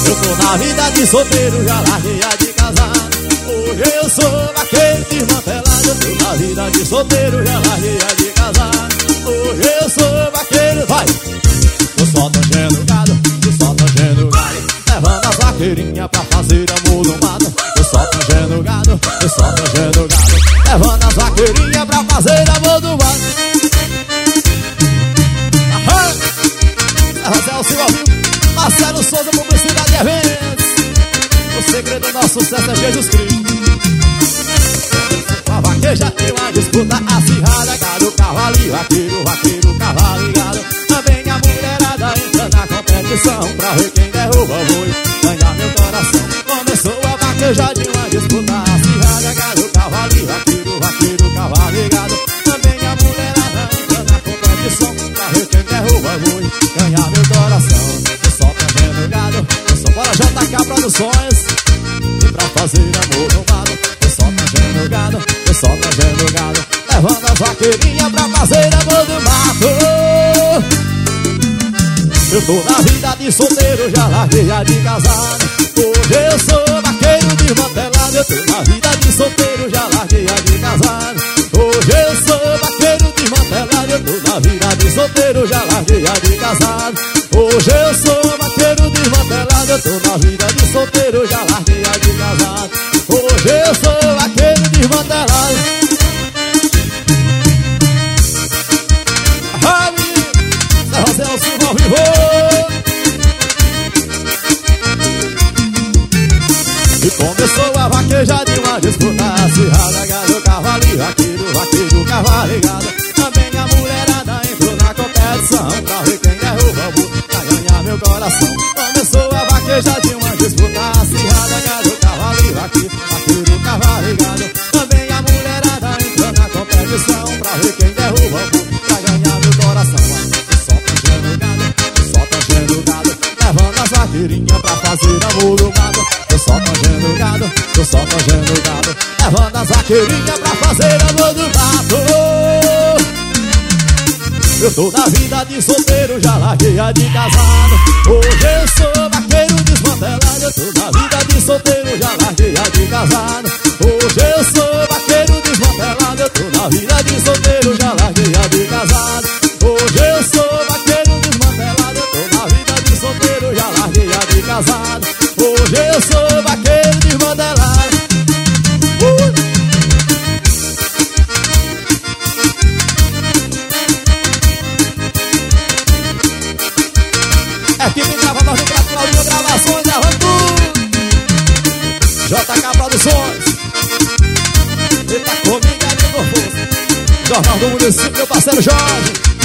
Eu tô na vida de solteiro, já larguei a de casado. Hoje eu sou vaqueiro desmantelado. Eu tô na vida de solteiro, já larguei a de casado. Hoje eu sou vaqueiro, vai! Eu só tangendo gado, eu só tangendo gado, levando as vaqueirinhas pra fazer amor do mato. Eu só tangendo gado, eu só tangendo gado, levando as vaqueirinhas pra fazer amor do mato. Aham! Marcelo Silva ao vivo, Marcelo Souza, publicidade e eventos. O segredo do nosso sucesso é Jesus Cristo. A vaqueja tem uma disputa acirrada, gado, cavalo e vaqueiro, vaqueiro, cavalo e gado. Também a mulherada entra na competição pra ver quem derruba o boi, ganhar meu coração. Começou a vaqueja de uma disputa acirrada, gado, cavalo e vaqueiro, vaqueiro, cavalo e gado. Também a mulherada entra na competição pra ver quem derruba o boi, ganhar meu coração. Eu só tangendo gado, eu só bora JK Produções, e pra fazer amor no mato. Eu só tangendo gado, eu só tangendo gado, levando as vaqueirinhas pra fazer amor do mato. Eu tô na vida de solteiro, já larguei a de casado. Hoje eu sou vaqueiro desmantelado. Eu tô na vida de solteiro, já larguei a de casado. Hoje eu sou vaqueiro desmantelado. Eu tô na vida de solteiro, já larguei a de casado. Hoje eu sou vaqueiro desmantelado. Eu tô na vida de solteiro, já larguei a de casado. Hoje eu sou vaqueiro desmantelado. Marcelo Silva ao vivo. E começou a vaqueja de uma disputa acirrada, gado, cavalo e vaqueiro, vaqueiro, cavalo e gado. Também a mulherada entrou na competição pra ver quem derruba o burro, pra ganhar meu coração. Começou a vaqueja de uma disputa acirrada, gado, cavalo e vaqueiro, vaqueiro, cavalo e gado. Também a mulherada entrou na competição pra ver quem derruba o burro, pra ganhar meu coração. Levando as vaqueirinhas pra fazer amor do gado. Eu só tangendo gado, eu só tangendo gado, levando as vaqueirinhas pra fazer amor do mato. Eu tô na vida de solteiro, já larguei a de casado. Hoje eu sou vaqueiro desmantelado. Eu tô na vida de solteiro, já larguei a de casado. Hoje eu sou vaqueiro desmantelado. Eu tô na vida de solteiro, já larguei a de casado. Hoje eu sou vaqueiro desmantelado. Eu tô na vida de solteiro, já larguei a de casado. Hoje eu sou vaqueiro desmantelado. Equipe grava nós no Prato Claudinho Gravações, gravando tudo. JK Produções. Ele tá comigo, é meu força. Jornal do Município, meu parceiro Jorge.